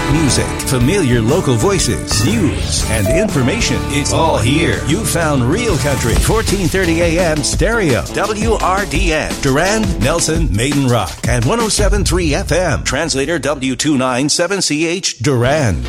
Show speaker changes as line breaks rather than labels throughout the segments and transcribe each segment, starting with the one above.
music, familiar local voices, news, and information. It's all here. You found Real Country, 1430 AM stereo, WRDN, Durand, Nelson, Maiden Rock, and 107.3 FM, translator W297CH, Durand.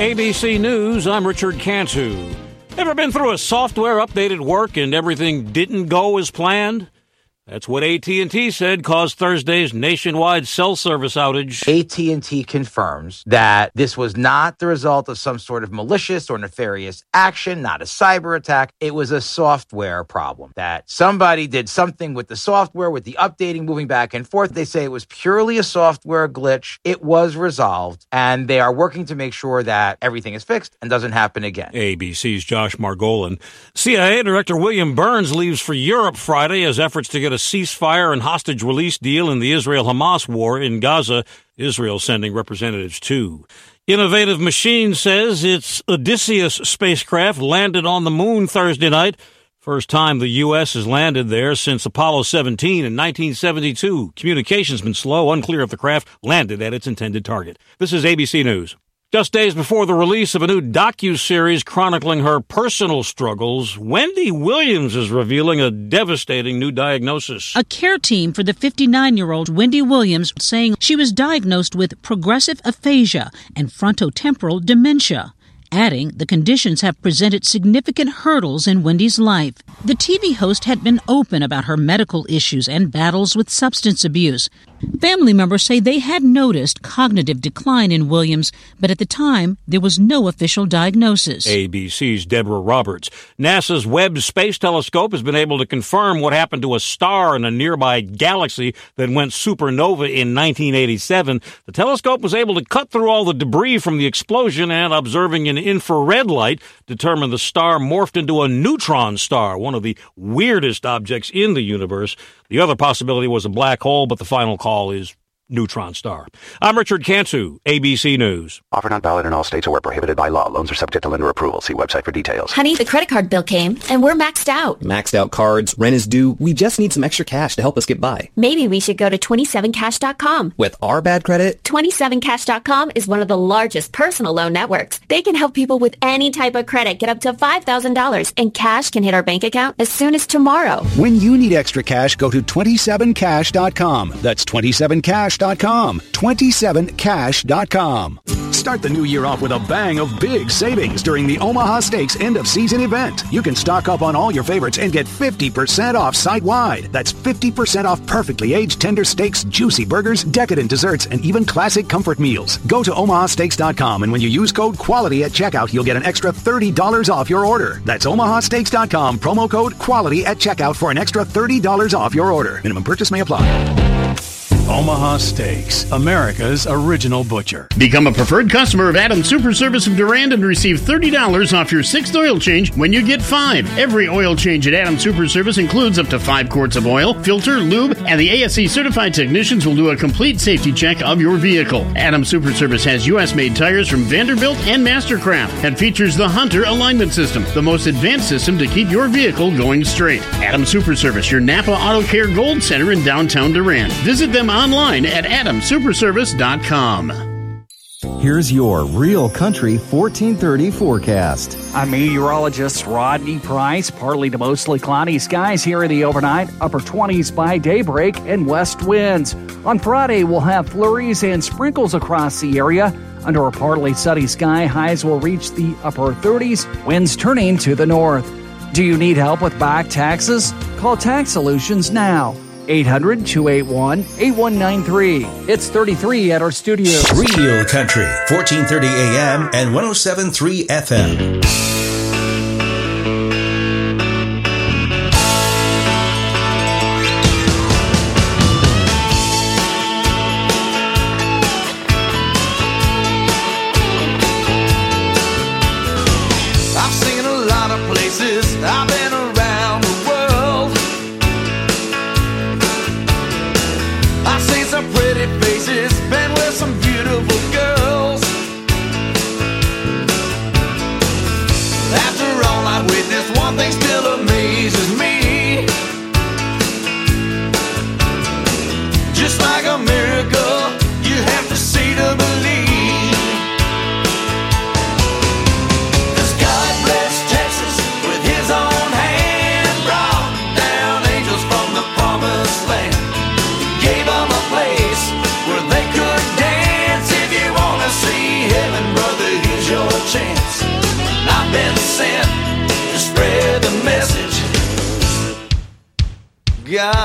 ABC News, I'm Richard Cantu. Ever been through a software update at work and everything didn't go as planned? That's what AT&T said caused Thursday's nationwide cell service outage.
AT&T confirms that this was not the result of some sort of malicious or nefarious action, not a cyber attack. It was a software problem, that somebody did something with the software, with the updating, moving back and forth. They say it was purely a software glitch. It was resolved, and they are working to make sure that everything is fixed and doesn't happen again.
ABC's Josh Margolin. CIA Director William Burns leaves for Europe Friday as efforts to get a ceasefire and hostage release deal in the Israel-Hamas war in Gaza. Israel sending representatives too. Innovative Machine says its Odysseus spacecraft landed on the moon Thursday night. First time the U.S. has landed there since Apollo 17 in 1972. Communication's been slow, unclear if the craft landed at its intended target. This is ABC News. Just days before the release of a new docuseries chronicling her personal struggles, Wendy Williams is revealing a devastating new diagnosis.
A care team for the 59-year-old Wendy Williams saying she was diagnosed with progressive aphasia and frontotemporal dementia, adding the conditions have presented significant hurdles in Wendy's life. The TV host had been open about her medical issues and battles with substance abuse. Family members say they had noticed cognitive decline in Williams, but at the time, there was no official diagnosis.
ABC's Deborah Roberts. NASA's Webb Space Telescope has been able to confirm what happened to a star in a nearby galaxy that went supernova in 1987. The telescope was able to cut through all the debris from the explosion and, observing an infrared light, determine the star morphed into a neutron star, one of the weirdest objects in the universe. The other possibility was a black hole, but the final call is neutron star. I'm Richard Cantu, ABC News.
Offer not valid in all states or where prohibited by law. Loans are subject to lender approval. See website for details.
Honey, the credit card bill came, and we're maxed out.
Maxed out cards, rent is due. We just need some extra cash to help us get by.
Maybe we should go to 27cash.com.
With our bad credit?
27cash.com is one of the largest personal loan networks. They can help people with any type of credit get up to $5,000, and cash can hit our bank account as soon as tomorrow.
When you need extra cash, go to 27cash.com. That's 27cash.com. 27cash.com. Start the new year off with a bang of big savings during the Omaha Steaks end-of-season event. You can stock up on all your favorites and get 50% off site-wide. That's 50% off perfectly aged tender steaks, juicy burgers, decadent desserts, and even classic comfort meals. Go to omahasteaks.com, and when you use code QUALITY at checkout, you'll get an extra $30 off your order. That's omahasteaks.com, promo code QUALITY at checkout for an extra $30 off your order. Minimum purchase may apply.
Omaha Steaks, America's original butcher.
Become a preferred customer of Adams Super Service of Durand and receive $30 off your 6th oil change when you get 5. Every oil change at Adams Super Service includes up to 5 quarts of oil, filter, lube, and the ASE certified technicians will do a complete safety check of your vehicle. Adams Super Service has U.S.-made tires from Vanderbilt and Mastercraft and features the Hunter alignment system, the most advanced system to keep your vehicle going straight. Adams Super Service, your Napa Auto Care Gold Center in downtown Durand. Visit them online at adamsuperservice.com.
Here's your Real Country 1430 forecast.
I'm meteorologist Rodney Price. Partly to mostly cloudy skies here in the overnight, upper 20s by daybreak, and west winds. On Friday, we'll have flurries and sprinkles across the area. Under a partly sunny sky, highs will reach the upper 30s, winds turning to the north. Do you need help with back taxes? Call Tax Solutions now. 800-281-8193. It's 33 at our studio.
Real Country, 1430 AM and 107.3 FM.
I've seen a lot of places. I've been around the world. I've seen some pretty faces, been with some beautiful girls.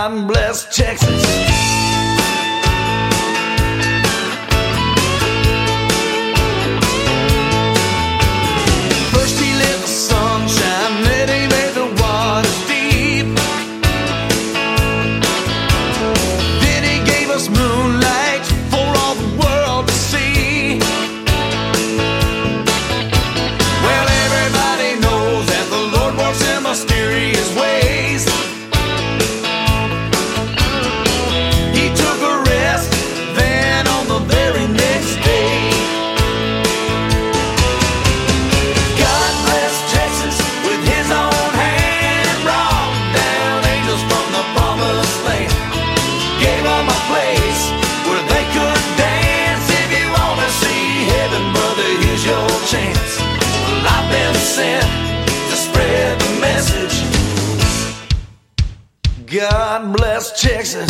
God bless Texas. First he let the sun shine, then he made the waters deep. Then he gave us moonlight for all the world to see. Well, everybody knows that the Lord works in mysterious ways. He took a rest, then on the very next day, God bless Texas with his own hand, brought down angels from the promised land, gave them a place where they could dance. If you want to see heaven, brother, here's your chance. Well, I've been sent to spread the message. God bless Texas.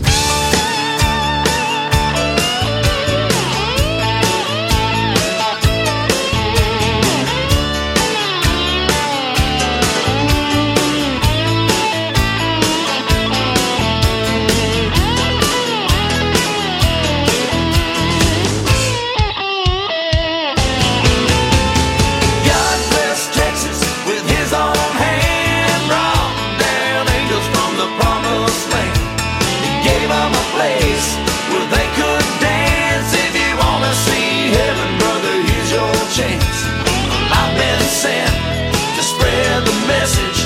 God bless Texas with his own hand, brought down angels from the promised land. He gave them a place where they could dance. If you want to see heaven, brother, here's your chance. I've been sent to spread the message.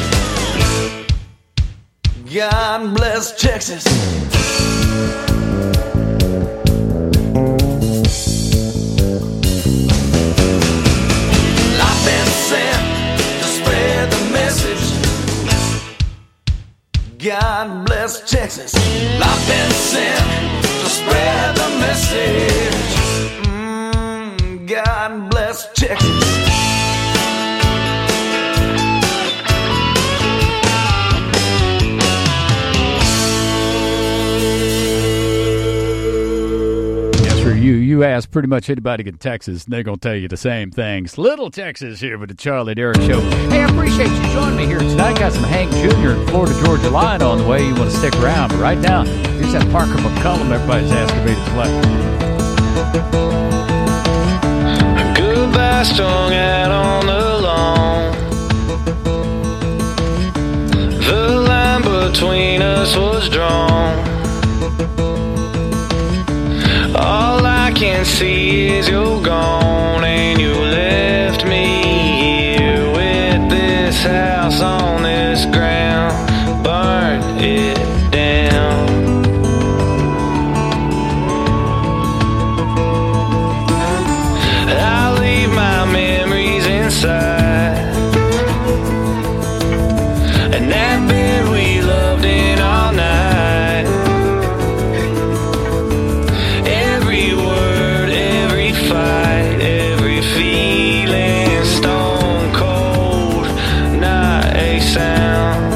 God bless Texas. I've been sent to spread the message. God bless Texas. I've been sent to spread the message. God bless Texas.
You ask pretty much anybody in Texas, and they're going to tell you the same things. Little Texas here with the Charlie Derrick Show. Hey, I appreciate you joining me here tonight. Got some Hank Jr. and Florida Georgia Line on the way. You want to stick around, but right now, here's that Parker McCollum everybody's asking me to play.
Goodbye strung out on the lawn. The line between us was drawn. All I can see is you're gone, and you left me here with this house on this ground. Burn it down. I leave my memories inside, and that bed we loved in all night. Every word, every fight, every feeling, stone cold, not a sound.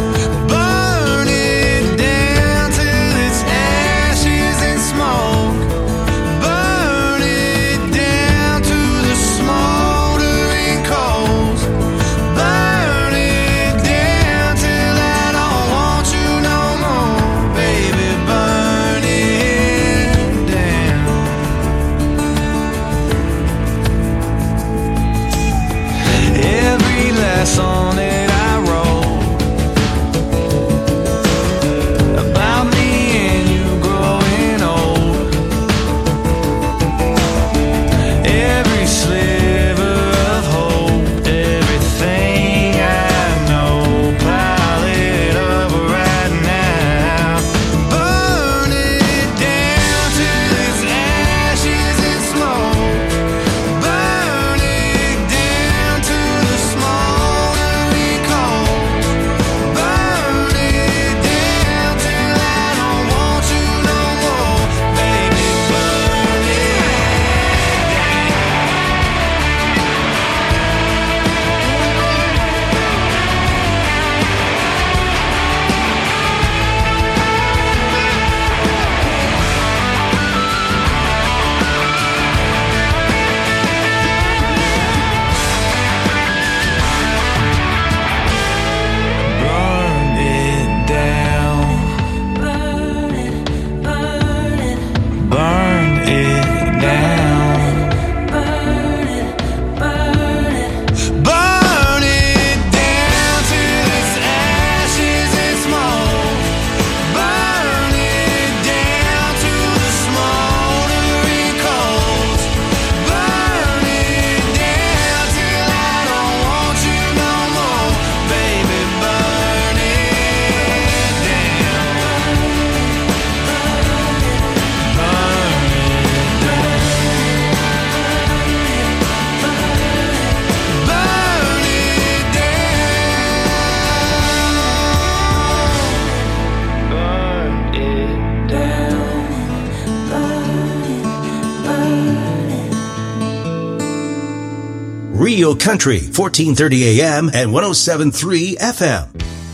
Real Country, 1430 AM and 107.3 FM.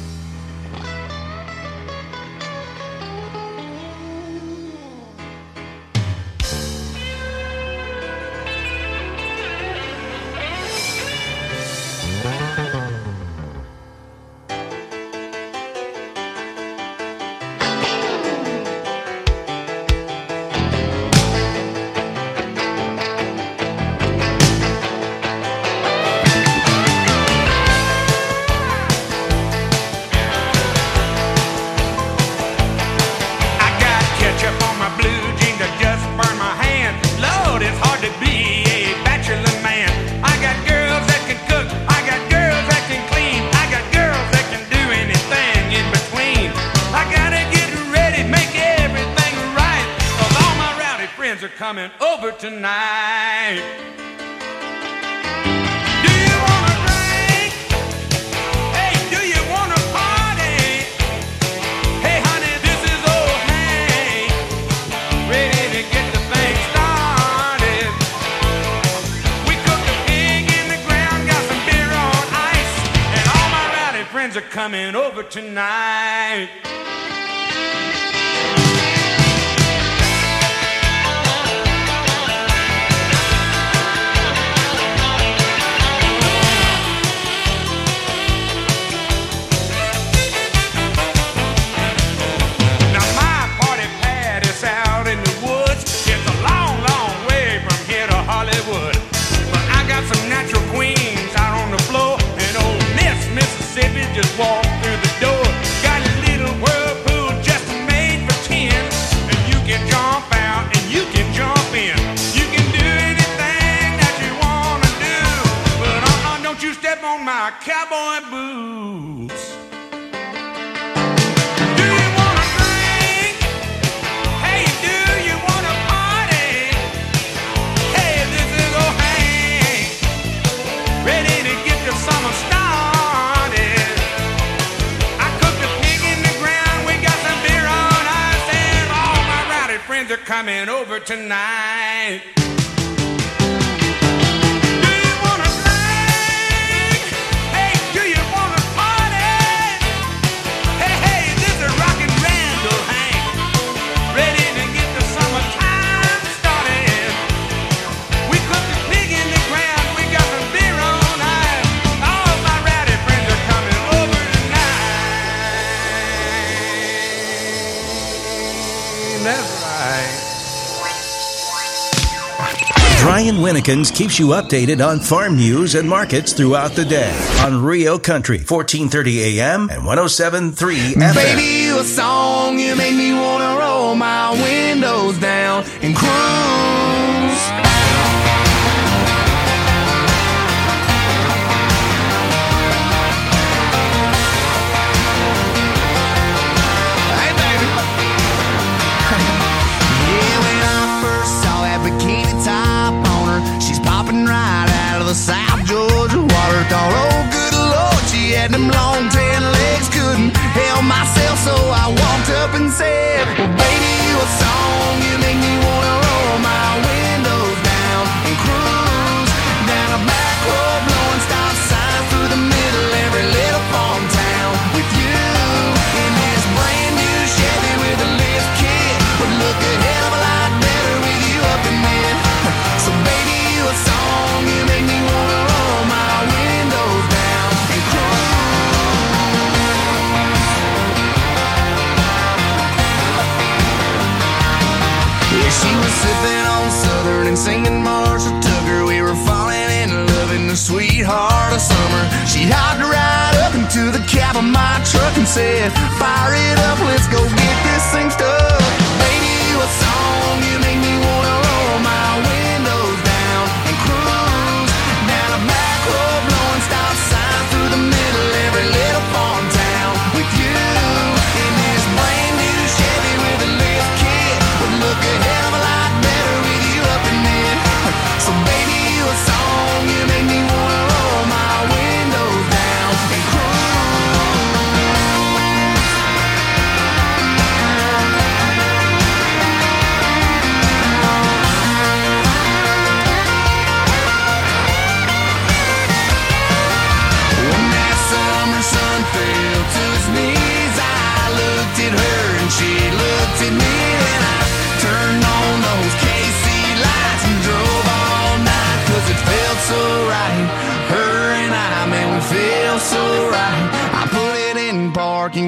Coming over tonight. Do you wanna drink? Hey, do you wanna party? Hey, honey, this is old Hank, ready to get the thing started. We cooked a pig in the ground, got some beer on ice, and all my rowdy friends are coming over tonight. Just walk through the door. Got a little whirlpool just made for 10, and you can jump out and you can jump in. You can do anything that you wanna do, but don't you step on my cowboy boots. Do you wanna drink? Hey, do you wanna party? Hey, this is old Hank, ready to get the summer started. Friends are coming over tonight. Do you wanna drink? Hey, do you wanna party? Hey, hey, this is Rockin' Randall Hank, ready to get the summertime started. We cooked a pig in the ground, we got some beer on ice. All my rowdy friends are coming over tonight. That's
Brian Winnekins keeps you updated on farm news and markets throughout the day on Rio Country, 1430 AM and 107.3 FM.
Baby, you a song, you make me wanna roll my windows down and cruise. Hey, baby. Yeah, when I first saw that bikini top on her, she's popping right out of the South Georgia water. Thought, oh, good Lord, she had them long tan legs, couldn't help myself, so I walked up and said, well, baby, you a song, you make me wanna roll my windows down and cruise down a back road, blowing stop signs through the middle every little farm town with you in this brand new Chevy with a lift kit. Would look a hell of a lot better with you up in it. So baby, you a song, you make me wanna roll my windows down and cruise. Yeah, she was sipping on Southern and singing Marshall Tucker. We were falling in love in the sweetheart of summer. She hopped right up into the cab of my truck and said, fire it up, let's go get this thing stuck. Baby, you a song, you make me wanna roll my windows down and cruise down a back road, blowing stop signs through the middle every little farm town with you in this brand new Chevy with a lift kit. Would look a hell of a lot better with you up in it. So baby, you a song, you make me wanna roll my windows down and cruise.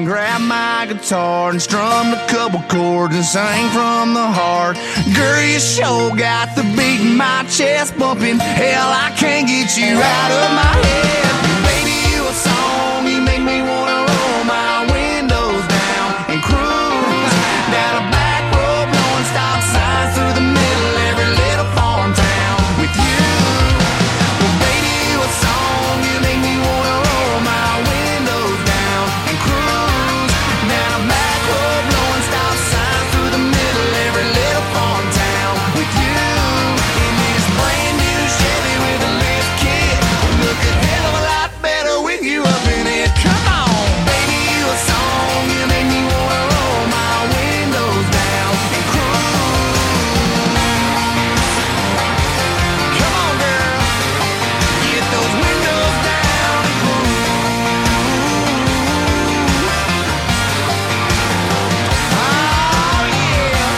and grabbed my guitar and strummed a couple chords and sang from the heart. Girl, you sure got the beat in my chest bumping. Hell, I can't get you out of my head. Baby, you a song, you make me wanna roll my windows down and cruise down a back road, blowing stop signs through the middle of every little farm town with you. Well, baby, you a song, you make me wanna roll my windows down and cruise down a back road, blowing stop signs through the middle of every little farm town with you. In this brand new Chevy with a lift kit, look a hell of a lot better with you up in it. Come on, baby, you a song, you make me wanna roll my windows down and cruise. Come on, girl, get those windows down and cruise. Oh, yeah.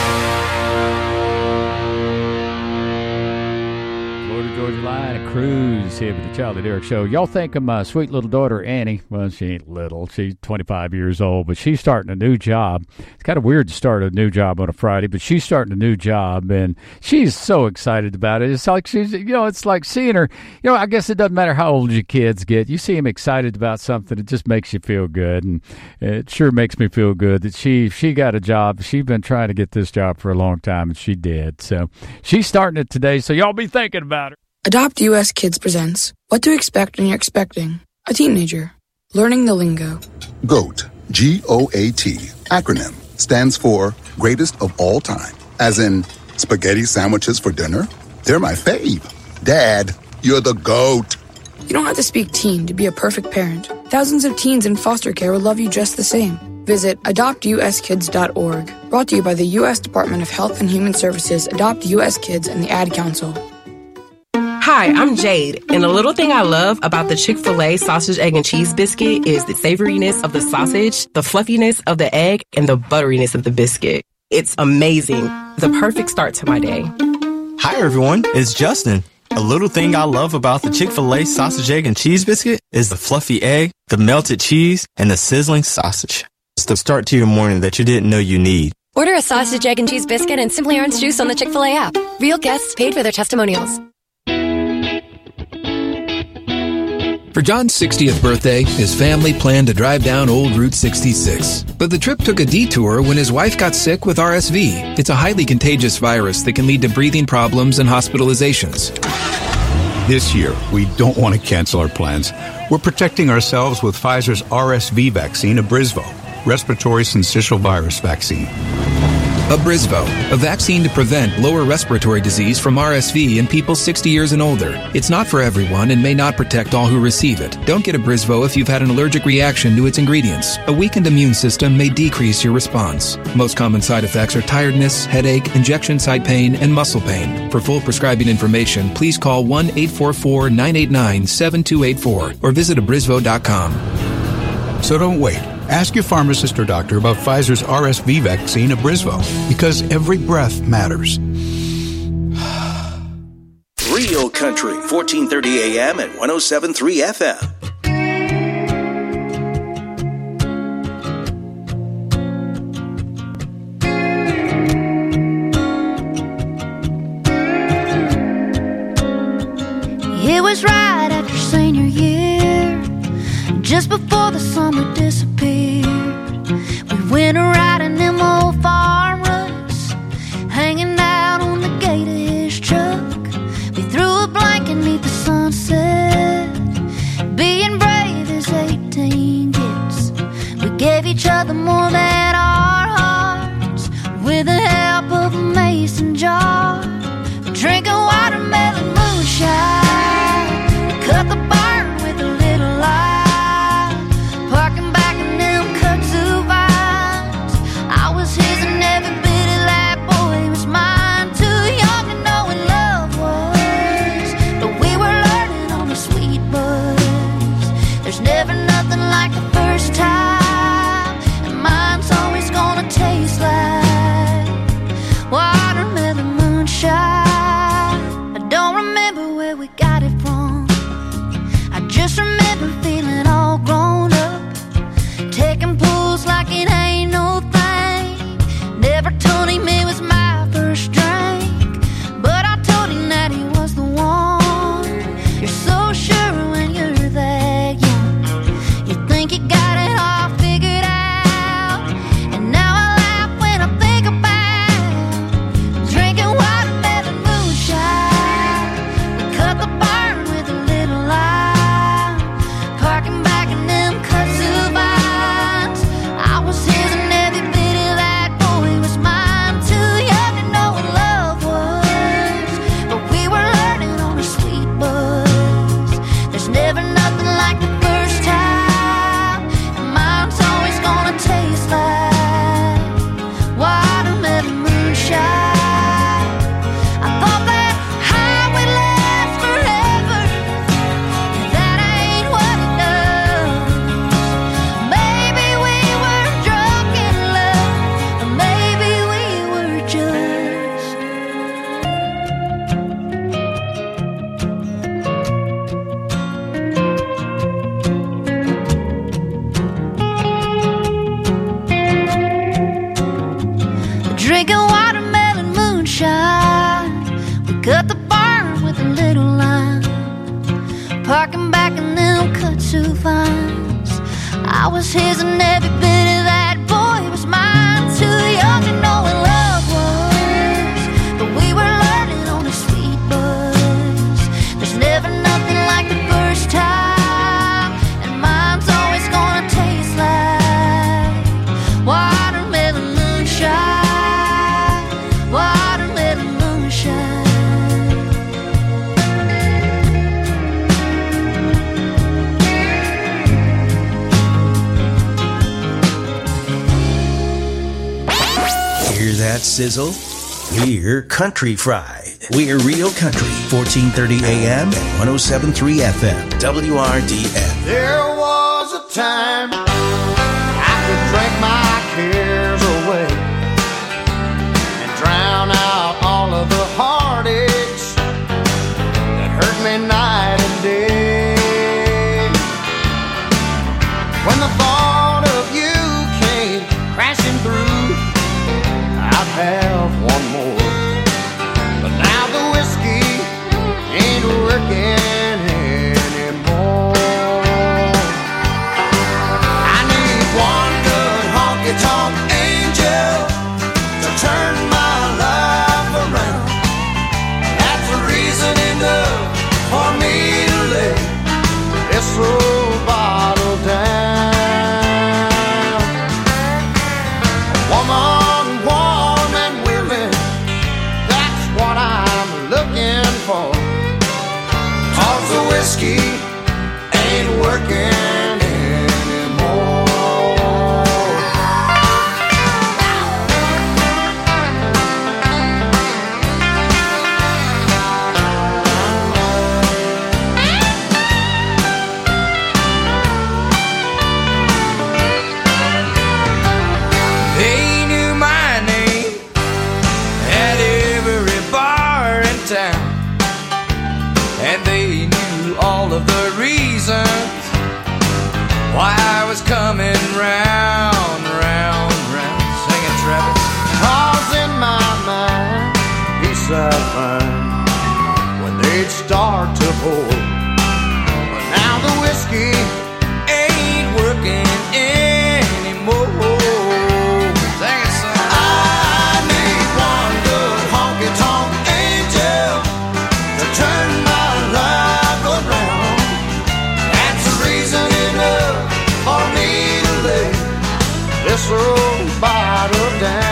Florida Georgia Line, a cruise here with the Charlie Derrick Show. Y'all think of my sweet little daughter, Annie. Well, she ain't little. She's 25 years old, but she's starting a new job. It's kind of weird to start a new job on a Friday, but she's starting a new job, and she's so excited about it. It's like she's, it's like seeing her. I guess it doesn't matter how old your kids get. You see them excited about something, it just makes you feel good, and it sure makes me feel good that she got a job. She's been trying to get this job for a long time, and she did. So she's starting it today, so y'all be thinking about her.
Adopt US Kids presents What to Expect When You're Expecting a Teenager. Learning the lingo.
GOAT, G-O-A-T, acronym, stands for Greatest of All Time. As in, spaghetti sandwiches for dinner? They're my fave. Dad, you're the GOAT.
You don't have to speak teen to be a perfect parent. Thousands of teens in foster care will love you just the same. Visit adoptuskids.org. Brought to you by the U.S. Department of Health and Human Services, Adopt U.S. Kids, and the Ad Council.
Hi, I'm Jade, and the little thing I love about the Chick-fil-A sausage, egg, and cheese biscuit is the savoriness of the sausage, the fluffiness of the egg, and the butteriness of the biscuit. It's amazing. The perfect start to my day.
Hi, everyone. It's Justin. A little thing I love about the Chick-fil-A sausage, egg, and cheese biscuit is the fluffy egg, the melted cheese, and the sizzling sausage. It's the start to your morning that you didn't know you need.
Order a sausage, egg, and cheese biscuit and Simply Orange juice on the Chick-fil-A app. Real guests paid for their testimonials.
For John's 60th birthday, his family planned to drive down Old Route 66. But the trip took a detour when his wife got sick with RSV. It's a highly contagious virus that can lead to breathing problems and hospitalizations.
This year, we don't want to cancel our plans. We're protecting ourselves with Pfizer's RSV vaccine, Abrysvo, respiratory syncytial virus vaccine.
Abrysvo, a vaccine to prevent lower respiratory disease from RSV in people 60 years and older. It's not for everyone and may not protect all who receive it. Don't get Abrysvo if you've had an allergic reaction to its ingredients. A weakened immune system may decrease your response. Most common side effects are tiredness, headache, injection site pain, and muscle pain. For full prescribing information, please call 1-844-989-7284 or visit abrysvo.com.
So don't wait. Ask your pharmacist or doctor about Pfizer's RSV vaccine, Abrysvo, because every breath matters.
Real Country, 1430 AM and 107.3 FM.
It was right after senior year, just before the summer disappeared. We went riding them old farm ruts, hanging out on the gate of his truck. We threw a blanket beneath the sunset, being brave as 18 gets. We gave each other more than our hearts, with the help of a mason jar. Drinking watermelon moonshine, cut the burn with a little light, parking back in them kudzu vines. I was his and every bit of that boy was mine. Too young to know what love was, but we were learning on the sweet buzz. There's never nothing like the first time, and mine's always gonna taste like watermelon moonshine. I don't remember where we got it from, I just remember feeling all grown up, taking pulls parking back in them kudzu vines. I was his and every bit of that boy was mine. Too young to know what love was, but we were learning on a sweet buzz. There's never nothing like the first time, and mine's always gonna taste like watermelon moonshine, watermelon moonshine.
Hear that sizzle? We're Country Fried. We're Real Country, 1430 AM and 107.3 FM, WRDN.
There was a time I could drink my cares away and drown out all of the heartaches that hurt me night and day. When the thought of you came crashing through, I'd have one more. But now the whiskey ain't working anymore. I need one good honky-tonk angel to turn my life around. That's a reason enough for me to lay this old bottle down. A woman warm and willing, that's what I'm looking for. 'Cause the whiskey ain't working anymore. They knew my name at every bar in town, and they knew all of the reasons why I was coming round, round, round. Sing it, Travis. 'Cause in my mind, peace I'd find when they'd start to pour. But now the whiskey ain't working anymore. Sing it, son. I need one good honky-tonk angel to turn my life around. That's a reason enough for me to lay this old bottle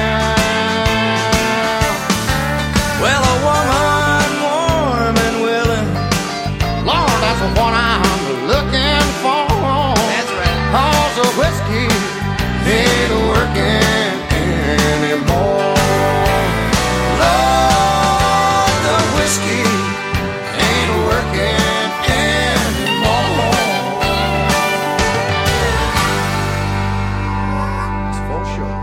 down. Well, a woman warm and willing, Lord, that's what I'm looking for. That's right. 'Cause the whiskey ain't working anymore. Lord, the whiskey ain't working anymore. It's for sure.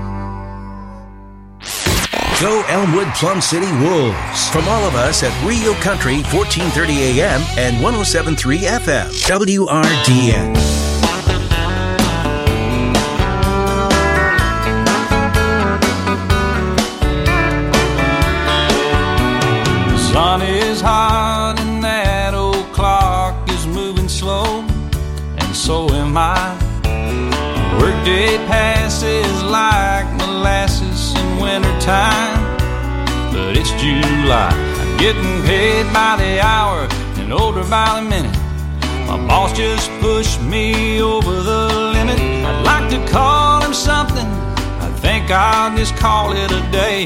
Go Elmwood Plum City Wolves. From all of us at Real Country, 1430 AM and 107.3 FM, WRDN.
The sun is hot and that old clock is moving slow, and so am I. Workday passes like molasses in wintertime, but it's July. I'm getting paid by the hour and older by the minute. My boss just pushed me over the limit. I'd like to call him something, I think I'll just call it a day.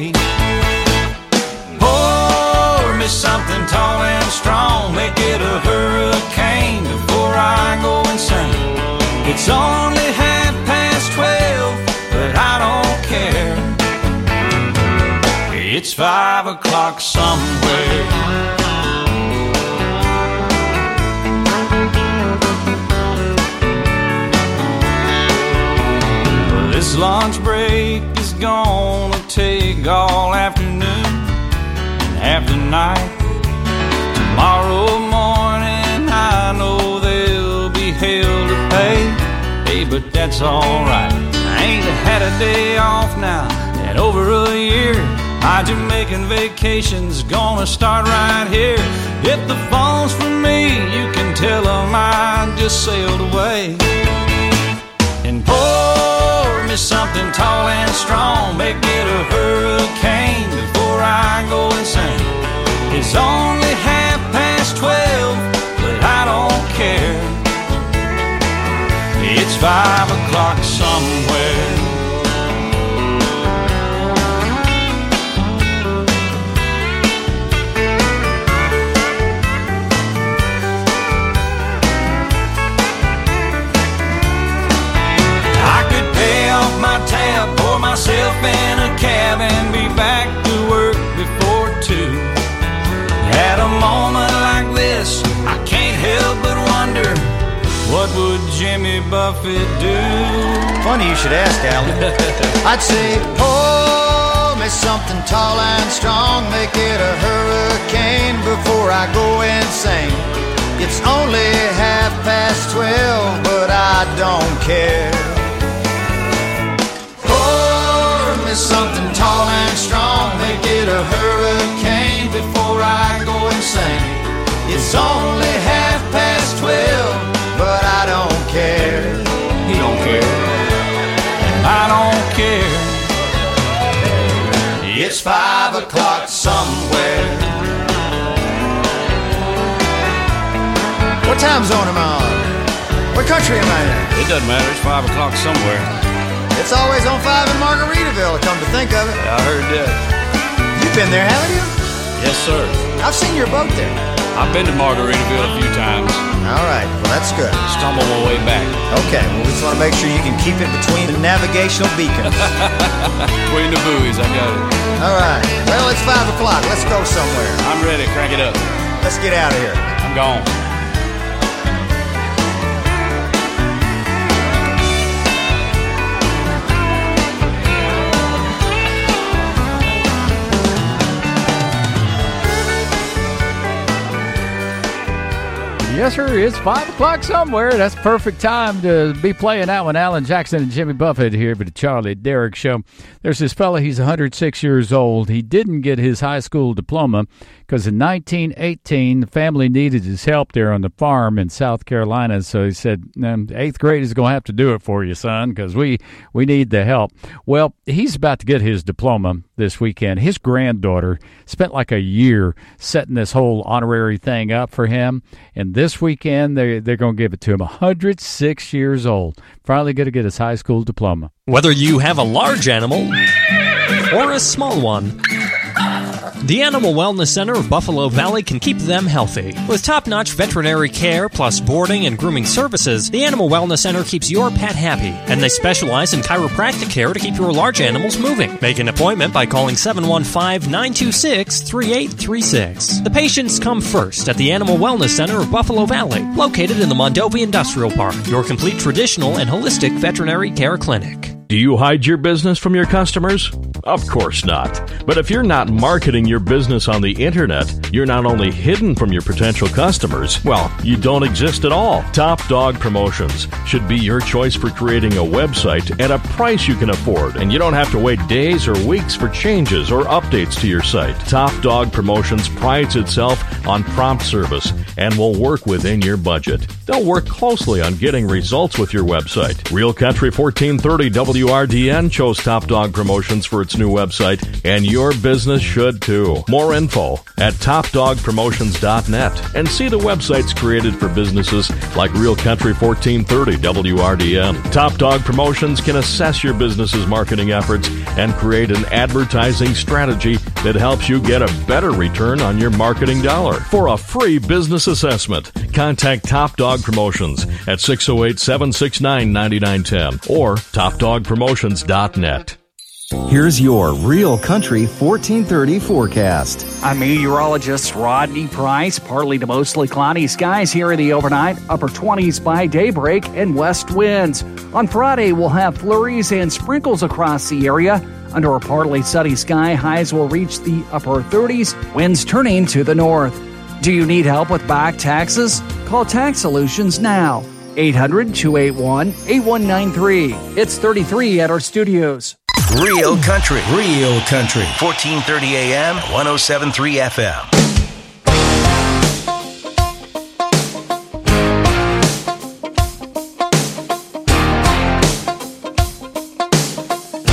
Pour me something tall and strong, make it a hurricane before I go insane. It's only 12:30, but I don't care. It's 5 o'clock somewhere. Well, this lunch break is gonna take all afternoon and half the night. Tomorrow morning I know there'll be hell to pay. Hey, but that's alright. I ain't had a day off now in over a year. My Jamaican vacation's gonna start right here. If the phone's for me, you can tell
It's only 12:30, but I don't care. It's 5 o'clock somewhere. I could pay off my tab, pour myself in a cab, and be back to work before 2. At a moment like this, I can't help but wonder, what would Jimmy Buffett do?
Funny you should ask, Alan. I'd say, pour me something tall and strong, make it a hurricane before I go insane. It's only 12:30, but I don't care. Pour me something tall and strong, make it a hurricane before I go insane. It's only 12:30, but I don't care.
He don't care. I don't care. It's 5 o'clock somewhere.
What time zone am I on? What country am I in?
It doesn't matter. It's 5 o'clock somewhere.
It's always on 5 in Margaritaville, come to think of it.
Yeah, I heard that.
You've been there, haven't you?
Yes, sir.
I've seen your boat there.
I've been to Margaritaville a few times.
All right, well, that's good.
Stumble my way back.
Okay, well, we just want to make sure you can keep it between the navigational beacons.
Between the buoys, I got it.
All right, well, it's 5 o'clock. Let's go somewhere.
I'm ready. Crank it up.
Let's get out of here.
I'm gone.
Yes, sir. It's 5 o'clock somewhere. That's perfect time to be playing that one. Alan Jackson and Jimmy Buffett here for the Charlie Derrick Show. There's this fella. He's 106 years old. He didn't get his high school diploma because in 1918, the family needed his help there on the farm in South Carolina. So he said, 8th grade is going to have to do it for you, son, because we need the help. Well, he's about to get his diploma this weekend. His granddaughter spent like a year setting this whole honorary thing up for him. And this weekend, they're going to give it to him. 106 years old. Finally going to get his high school diploma.
Whether you have a large animal or a small one, the Animal Wellness Center of Buffalo Valley can keep them healthy. With top-notch veterinary care plus boarding and grooming services, the Animal Wellness Center keeps your pet happy, and they specialize in chiropractic care to keep your large animals moving. Make an appointment by calling 715-926-3836. The patients come first at the Animal Wellness Center of Buffalo Valley, located in the Mondovi Industrial Park, your complete traditional and holistic veterinary care clinic.
Do you hide your business from your customers? Of course not. But if you're not marketing your business on the internet, you're not only hidden from your potential customers, well, you don't exist at all. Top Dog Promotions should be your choice for creating a website at a price you can afford, and you don't have to wait days or weeks for changes or updates to your site. Top Dog Promotions prides itself on prompt service and will work within your budget. They'll work closely on getting results with your website. Real Country 1430 WRDN chose Top Dog Promotions for its new website, and your business should too. More info at topdogpromotions.net, and see the websites created for businesses like Real Country 1430 WRDN. Top Dog Promotions can assess your business's marketing efforts and create an advertising strategy that helps you get a better return on your marketing dollar. For a free business assessment, contact Top Dog Promotions at 608-769-9910 or topdogpromotions.net.
Here's your Real Country 1430 forecast.
I'm meteorologist Rodney Price. Partly to mostly cloudy skies here in the overnight, upper 20s by daybreak, and west winds. On Friday, we'll have flurries and sprinkles across the area. Under a partly sunny sky, highs will reach the upper 30s, winds turning to the north. Do you need help with back taxes? Call Tax Solutions now. 800-281-8193. It's 33 at our studios.
Real Country. 1430 AM, 107.3 FM.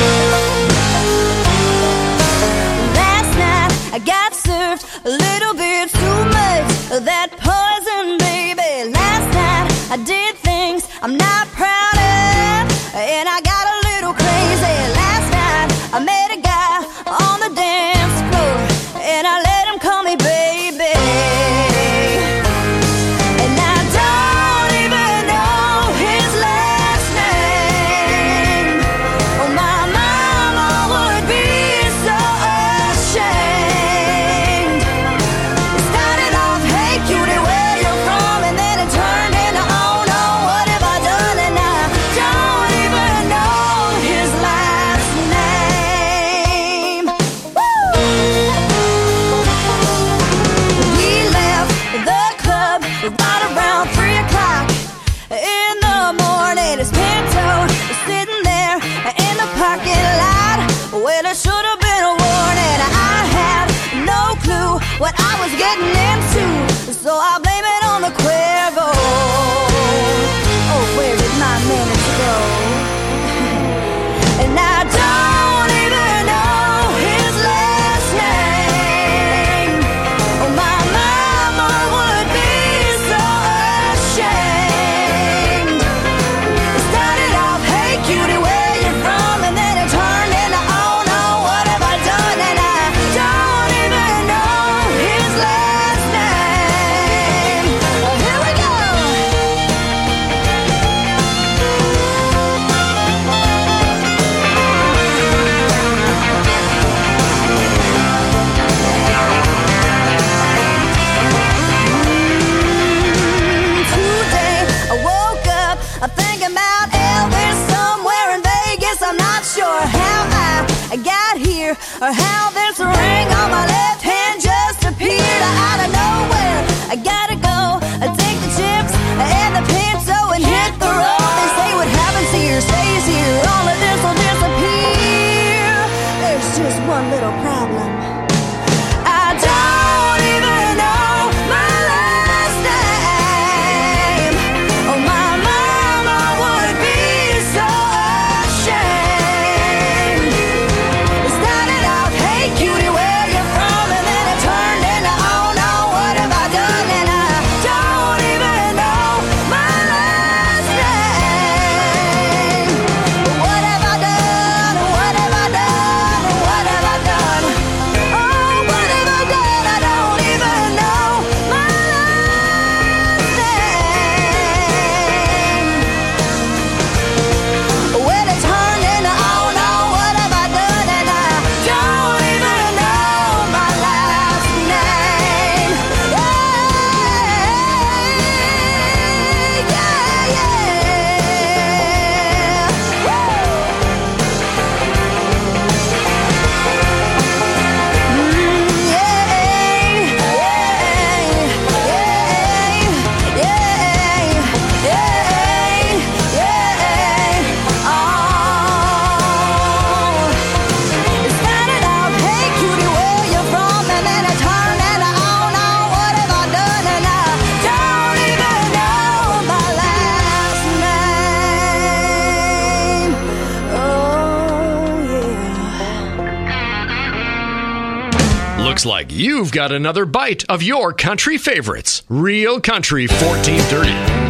Last night I got served a little bit getting into, so I blame it on the Cuervo. Oh, where did my manager go? And I don't even know his last name. Oh, my mama would be so ashamed. It started off, hey cutie, where you from? And then it turned into, oh no, what have I done? And I don't even know his last name. Oh, here we go. Today I woke up, I'm thinking about Elvis somewhere in Vegas. I'm not sure how I got here or how this ring on my left hand just appeared out of nowhere. I gotta go, take the chips and the pencil and hit the road. They say what happens here stays here. All of this will disappear. There's just one little problem. I don't even know my last name. Oh, my mama would be so ashamed. It started out, hey cutie, where you from? And then it turned into, oh no, what have I done? And I don't even know my last name. What have I done? What have I done? What have I done? Oh, what have I done? I don't even know my last name. When it turned into, oh no, what have I done? And I don't even know my last name. It started out, hey cutie, where you from? And then it turned into, oh no, what have I done? And I don't even know my last name. Oh yeah.
Looks like you've got another bite of your country favorites. Real Country 1430.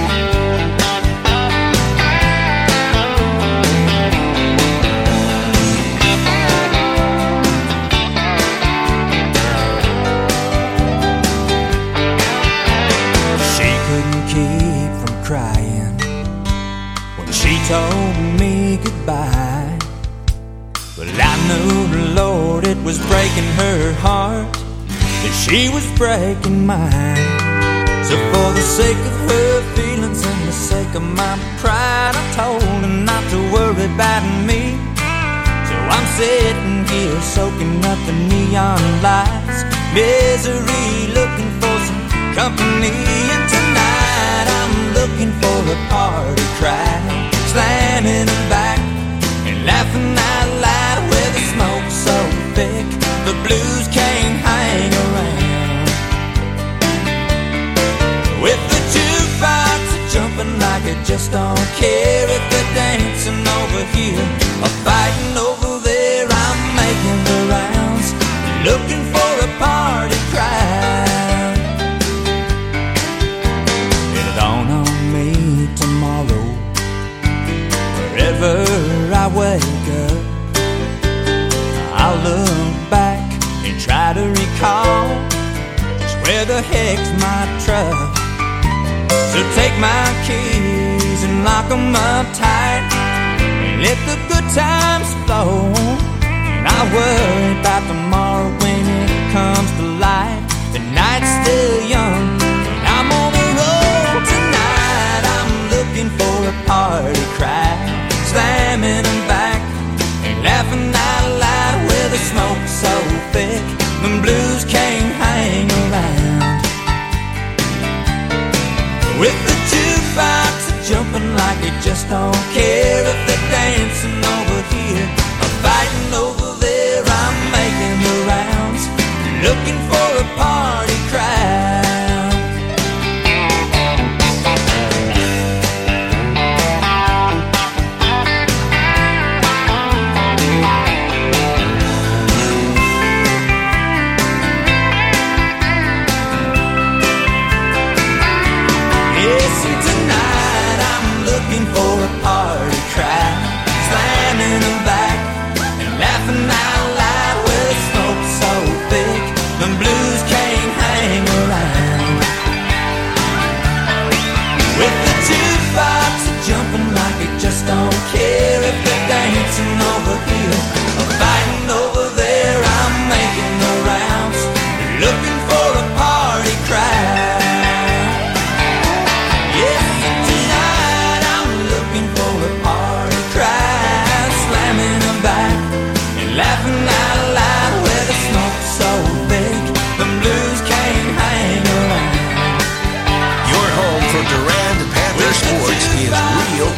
She couldn't keep from crying when she told me goodbye. Well, I knew the Lord, it was breaking her heart, that she was breaking mine. So for the sake of her feelings and the sake of my pride, I told her not to worry about me. So I'm sitting here soaking up the neon lights, misery, looking for some company. And tonight I'm looking for a party crowd, slamming her back and laughing out loud. Where the smoke's so thick, the blues can't hang around. With the jukebox jumping like it just don't care. If they're dancing over here or fighting over there, I'm making the rounds, looking for a party crowd. It'll dawn on me tomorrow, wherever I wake up, I'll look back and try to recall just where the heck's my truck. So take my keys and lock 'em up tight and let the good times flow. And I worry about tomorrow when it comes to light. The night's still young and I'm on the road tonight. I'm looking for a party crowd, slamming them back and laughing out loud. Where the smoke's so thick, the blues can't hang around. With the jukebox jumping like it just don't care. If they're dancing over here or fighting over there, I'm making the rounds, looking for a party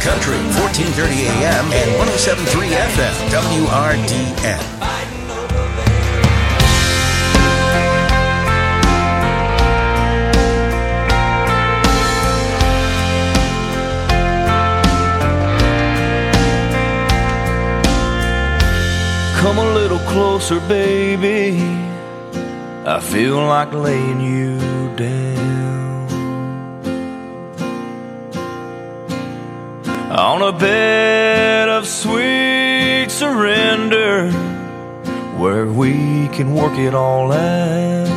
Country, 1430 AM and 107.3 FM, WRDN.
Come a little closer, baby. I feel like laying you down on a bed of sweet surrender where we can work it all out.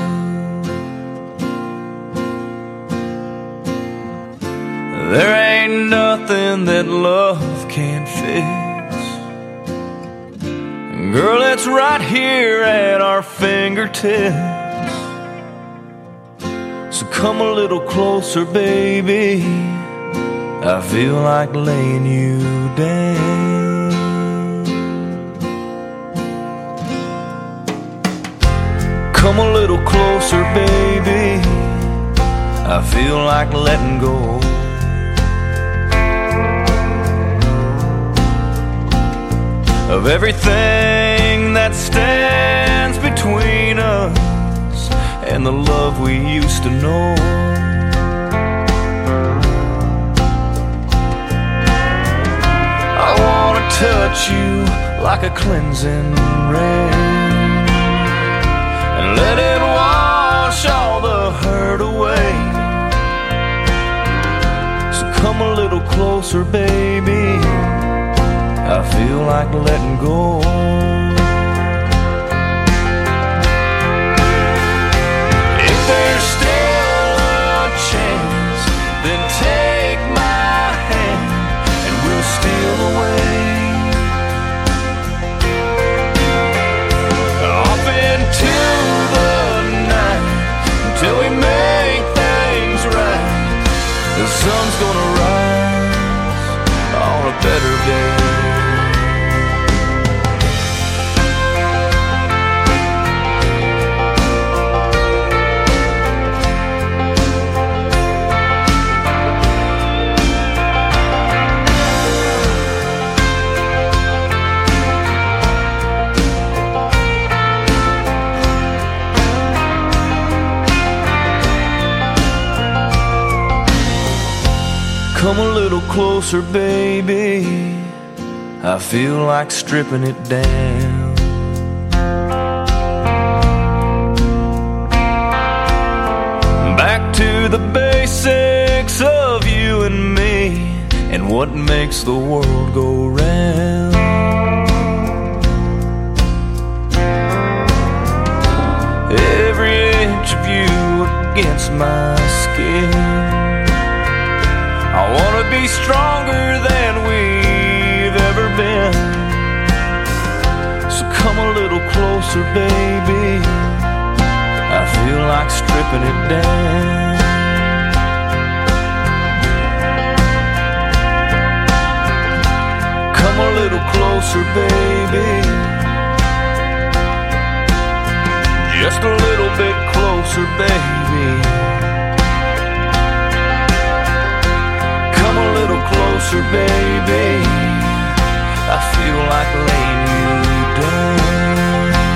There ain't nothing that love can't fix. Girl, it's right here at our fingertips. So come a little closer, baby. I feel like laying you down. Come a little closer, baby. I feel like letting go. Of everything that stands between us and the love we used to know. I wanna touch you like a cleansing rain and let it wash all the hurt away. So come a little closer, baby. I feel like letting go. If there's still a chance, then take my hand and we'll steal away off into the night until we make things right. The sun's gonna rise on a better day. Come a little closer, baby. I feel like stripping it down. Back to the basics of you and me and what makes the world go round. Every inch of you against my skin. I wanna be stronger than we've ever been. So come a little closer, baby. I feel like stripping it down. Come a little closer, baby. Just a little bit closer, baby. Come a little closer, baby. I feel like laying you down.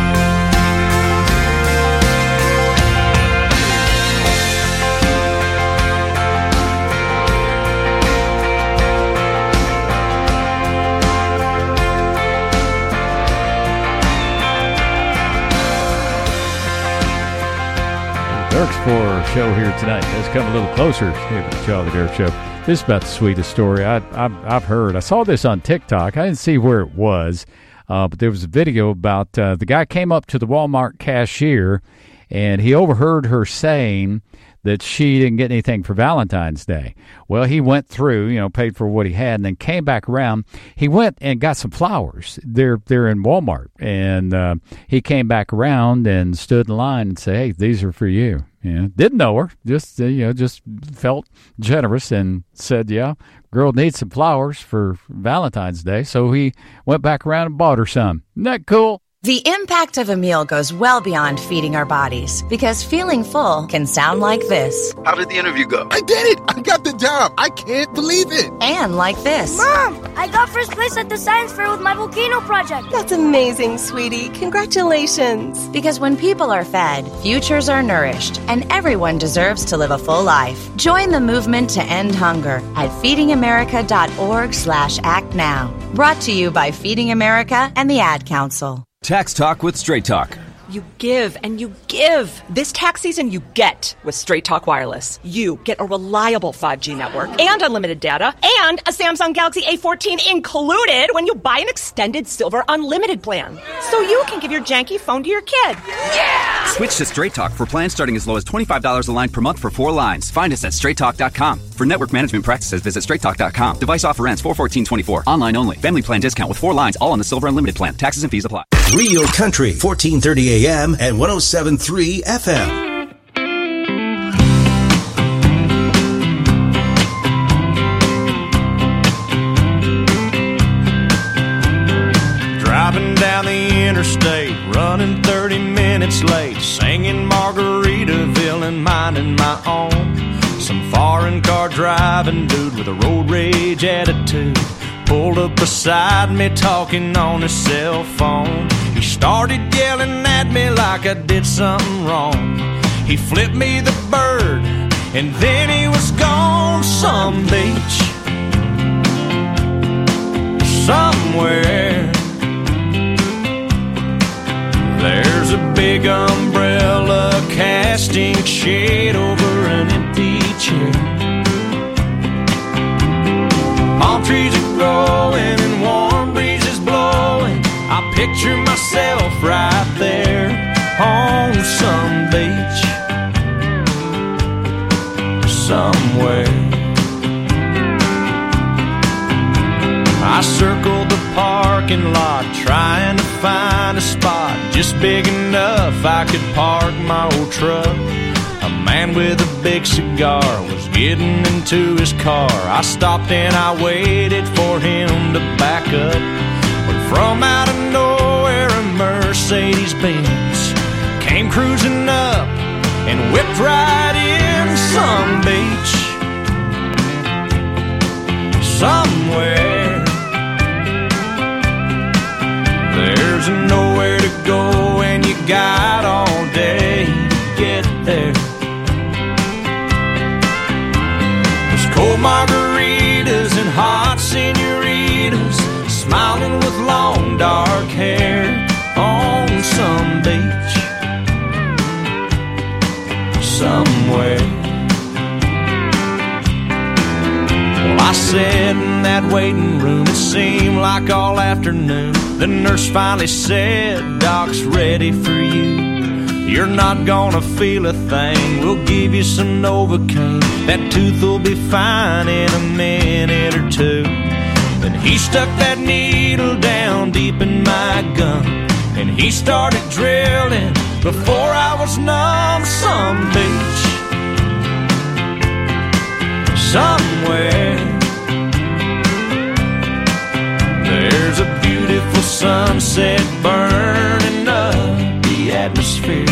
Dirk's for show here tonight. Let's come a little closer here to the Charlie Dirk Show. This is about the sweetest story I've heard. I saw this on TikTok. I didn't see where it was, but there was a video about the guy came up to the Walmart cashier, and he overheard her saying that she didn't get anything for Valentine's Day. Well, he went through, paid for what he had, and then came back around. He went and got some flowers. They're in Walmart, and he came back around and stood in line and said, "Hey, these are for you." Didn't know her, just felt generous and said, "Yeah, girl needs some flowers for Valentine's Day." So he went back around and bought her some. Isn't that cool?
The impact of a meal goes well beyond feeding our bodies, because feeling full can sound like this.
How did the interview go? I did it! I got the job! I can't believe it!
And like this.
Mom, I got first place at the science fair with my volcano project.
That's amazing, sweetie. Congratulations.
Because when people are fed, futures are nourished, and everyone deserves to live a full life. Join the movement to end hunger at feedingamerica.org/act now. Brought to you by Feeding America and the Ad Council.
Tax Talk with Straight Talk.
You give and you give. This tax season, you get with Straight Talk Wireless. You get a reliable 5G network and unlimited data and a Samsung Galaxy A14 included when you buy an extended Silver Unlimited plan. So you can give your janky phone to your kid. Yeah!
Switch to Straight Talk for plans starting as low as $25 a line per month for 4 lines. Find us at straighttalk.com. For network management practices, visit straighttalk.com. Device offer ends 4/14/24. Online only. Family plan discount with 4 lines, all on the Silver Unlimited plan. Taxes and fees apply.
Real Country, 1430 AM and 107.3 FM.
Driving down the interstate, running 30 minutes late, singing Margaritaville and minding my own. Some foreign car driving dude with a road rage attitude pulled up beside me talking on his cell phone. He started yelling at me like I did something wrong. He flipped me the bird and then he was gone. Some beach somewhere, there's a big umbrella casting shade over an empty chair. Palm trees are growing and warm breezes blowing. I picture myself right there on some beach somewhere. I circled the parking lot trying to find a spot just big enough I could park my old truck. A man with a big cigar was getting into his car. I stopped and I waited for him to back up. When from out of nowhere a Mercedes-Benz came cruising up and whipped right in some beach somewhere. There's nowhere to go and you got all day to get there. There's cold margaritas and hot senoritas smiling with long dark hair on some beach somewhere. Well, I sat in that waiting room, it seemed like all afternoon. The nurse finally said, "Doc's ready for you. You're not gonna feel a thing. We'll give you some Novocaine. That tooth will be fine in a minute or two." Then he stuck that needle down deep in my gum and he started drilling before I was numb. Some beach somewhere, there's a beautiful sunset burning up the atmosphere.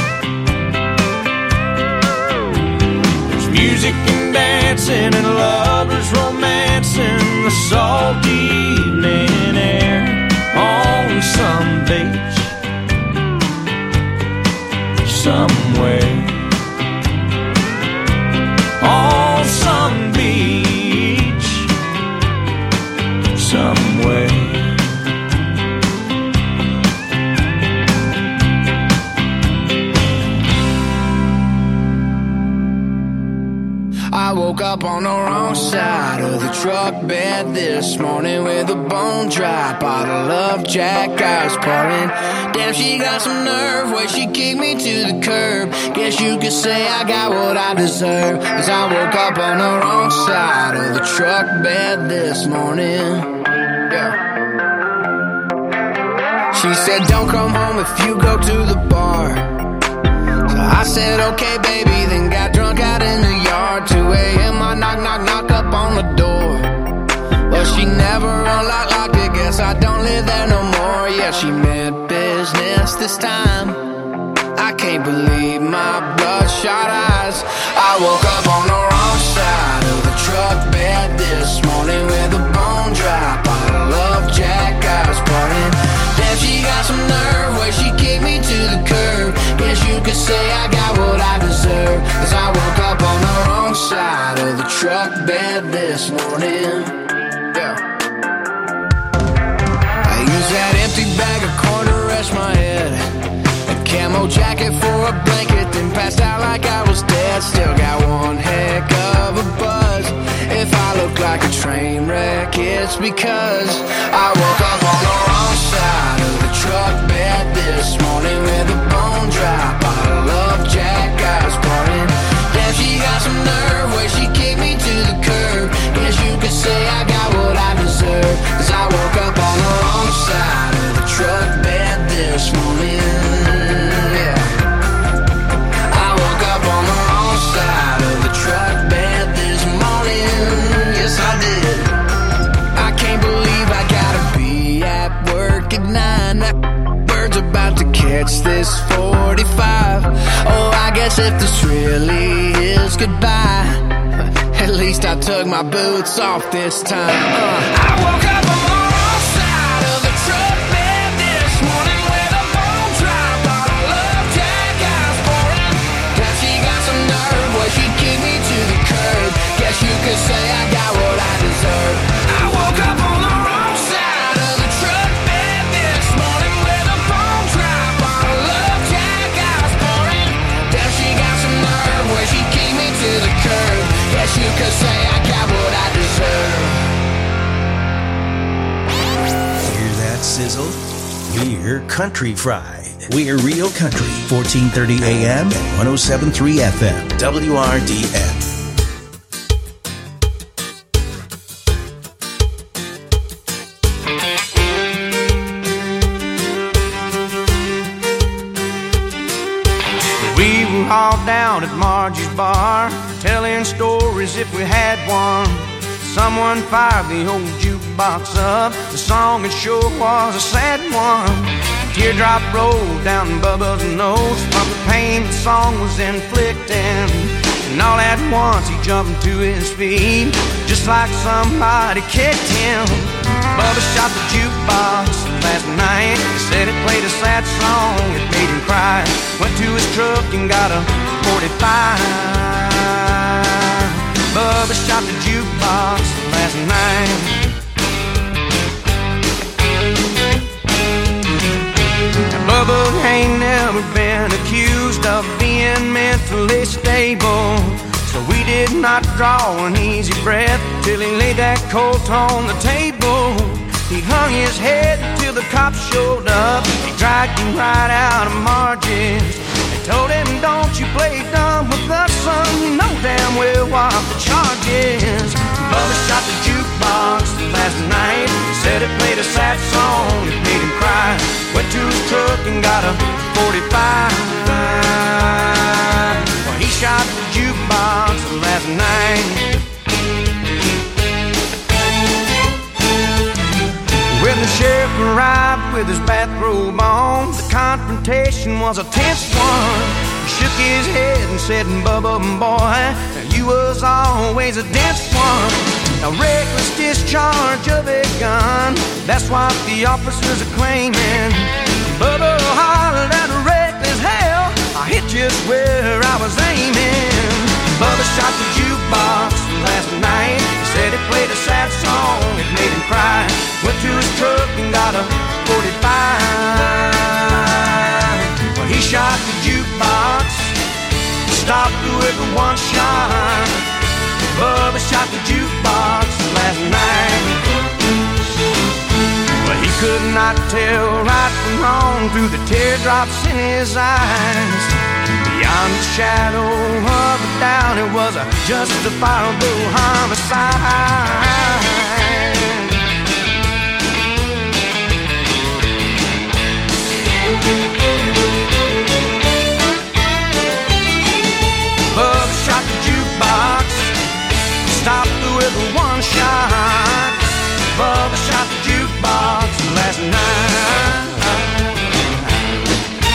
There's music and dancing and lovers romancing the salty evening air on some beach somewhere. On some beach somewhere.
I woke up on the wrong side of the truck bed this morning with a bone dry bottle of Jack Ice pouring. Damn, she got some nerve where she kicked me to the curb. Guess you could say I got what I deserve, 'cause I woke up on the wrong side of the truck bed this morning. Yeah. She said don't come home if you go to the bar. So I said okay baby, then got drunk out in the yard. 2 a.m. I knock, knock, knock up on the door. Well, she never unlocked it, guess I don't live there no more. Yeah, she meant business, this time. I can't believe my bloodshot eyes. I woke up on the wrong side of the truck bed this morning with a bone dry bottle of Jack Eyes burning. Damn, she got some nerve where she kicked me to the curb. Guess you could say I got what I deserve, 'cause I woke up on the wrong side of the truck bed this morning. Yeah. I used that empty bag of corn to rest my head, a camo jacket for a blanket, then passed out like I was dead. Still got one heck of a buzz. If I look like a train wreck, it's because I woke up on the wrong side of the truck bed this morning with a bone dry bottle of Jack Eyes burning. Damn, she got some nerve where she kicked me to the curb. Guess you could say I got what I deserve, 'cause I woke up on the wrong side of the truck bed this morning. Yeah. I woke up on the wrong side of the truck bed this morning. Yes, I did. I can't believe I gotta be at work at 9. That bird's about to catch this 45. Oh, I guess if this really is goodbye, at least I took my boots off this time. I woke up on the wrong side of the truck bed this morning with a bone dry bottle of Jack Eyes pouring. Damn, she got some nerve where she kicked me to the curb. Guess you could say I got what I deserve. I woke up on the wrong side of the truck bed this morning with a bone dry bottle of Jack Eyes pouring. Damn, she got some nerve where she kicked me to the curb. Guess you could say I got what I deserve.
Hear that sizzle? We're Country Fried. We're Real Country, 1430 AM and 107.3 FM, WRDF.
We were all down at Margie's bar, telling stories if we had one. Someone fired the old jukebox up. The song it sure was a sad one. A teardrop rolled down Bubba's nose from the pain the song was inflicting. And all at once he jumped to his feet, just like somebody kicked him. Bubba shot the jukebox last night. He said it played a sad song, it made him cry. Went to his truck and got a 45. Bubba shot the jukebox last night. Now Bubba ain't never been accused of being mentally stable, so we did not draw an easy breath till he laid that Colt on the table. He hung his head till the cops showed up. He dragged him right out of Margie's. They told him, don't you play dumb with us, son. You know damn well what the charge is. Bubba shot the jukebox last night. Said it played a sad song, it made him cry. Went to his truck and got a 45. Well, he shot the jukebox last night. When the sheriff arrived with his bathrobe on, the confrontation was a tense one. He shook his head and said, Bubba, boy, you was always a dense one. A reckless discharge of a gun, that's what the officers are claiming. Bubba hollered at a reckless hell, I hit just where I was aiming. Bubba shot the jukebox last night. He said it played a sad song, it made him cry. Went to his truck and got a 45. Well, he shot the jukebox, stopped with one shot. Bubba shot the jukebox last night. Well, he could not tell right from wrong through the teardrops in his eyes. Beyond the shadow of a doubt, it was a justifiable homicide. Bubba shot the jukebox, stopped with one shot. Bubba shot the jukebox last night.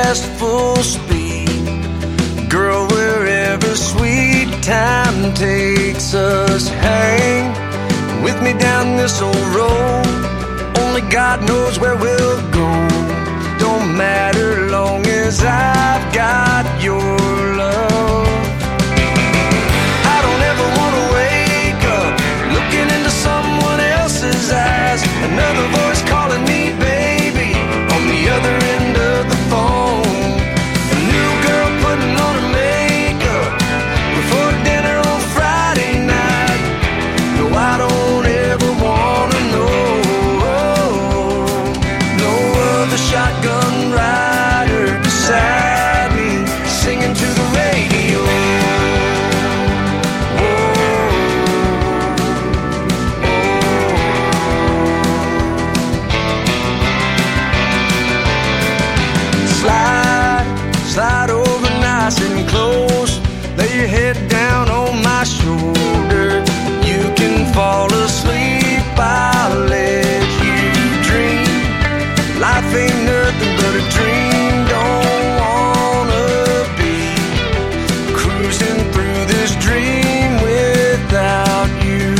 fast, full speed. Girl, wherever sweet time takes us, hang with me down this old road. Only God knows where we'll go. Don't matter long as I've got your love. I don't ever want to wake up looking into someone else's eyes. Another voice calling me baby on the other end of the phone. A new girl putting on her makeup before dinner on Friday night. No, I don't ever want to know. No other shotgun rider beside me singing to the radio. Slide over nice and close. Lay your head down on my shoulder. You can fall asleep, I'll let you dream. Life ain't nothing but a dream. Don't wanna be cruising through this dream without you.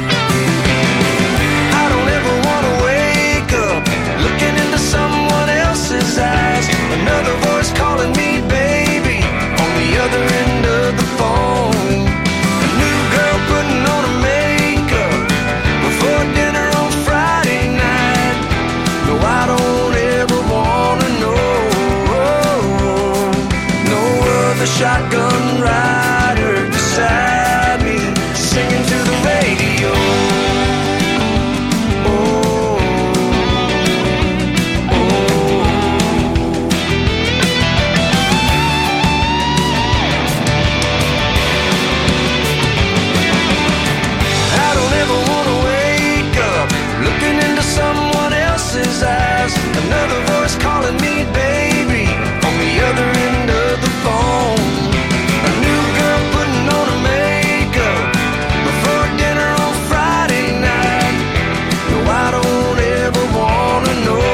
I don't ever wanna wake up looking into someone else's eyes. Another voice calling me baby on the other end of the phone. A new girl putting on her makeup before dinner on Friday night. No, I don't ever wanna know. No other shotgun rider beside me singing to the radio. Someone else's eyes. Another voice calling me baby on the other end of the phone. A new girl putting on her makeup before dinner on Friday night. No, I don't ever wanna know.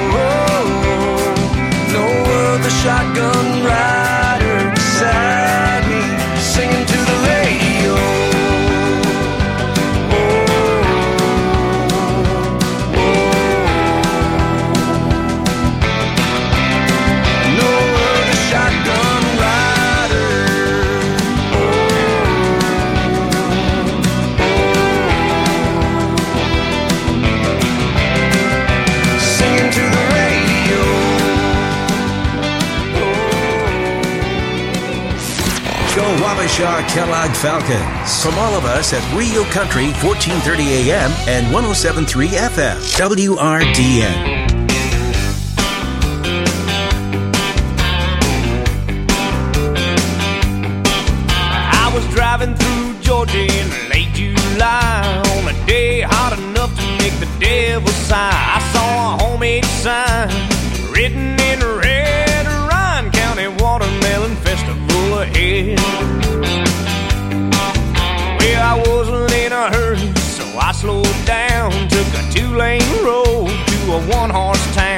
No other shotgun rider beside me singing to the radio.
Wabasha Kellogg Falcons. From all of us at Rio Country, 1430 AM and 107.3 FM. WRDN.
I was driving through Georgia in late July on a day hot enough to make the devil sigh. I saw a homemade sign written in red, Ryan County Watermelon Festival ahead. Well, I wasn't in a hurry, so I slowed down, took a 2-lane road to a 1-horse town.